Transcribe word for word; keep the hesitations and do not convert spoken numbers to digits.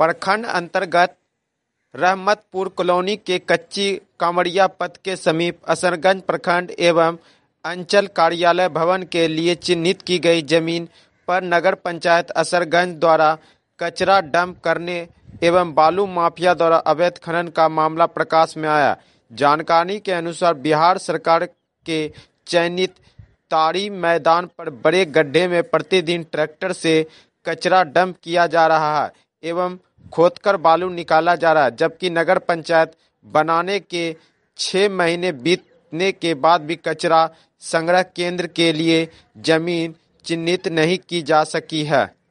प्रखंड अंतर्गत रहमतपुर कॉलोनी के कच्ची कांवड़िया पथ के समीप असरगंज प्रखंड एवं अंचल कार्यालय भवन के लिए चिन्हित की गई जमीन पर नगर पंचायत असरगंज द्वारा कचरा डंप करने एवं बालू माफिया द्वारा अवैध खनन का मामला प्रकाश में आया। जानकारी के अनुसार बिहार सरकार के चयनित ताड़ी मैदान पर बड़े गड्ढे में प्रतिदिन ट्रैक्टर से कचरा डंप किया जा रहा है एवं खोदकर बालू निकाला जा रहा है, जबकि नगर पंचायत बनाने के छह महीने बीतने के बाद भी कचरा संग्रह केंद्र के लिए जमीन चिन्हित नहीं की जा सकी है।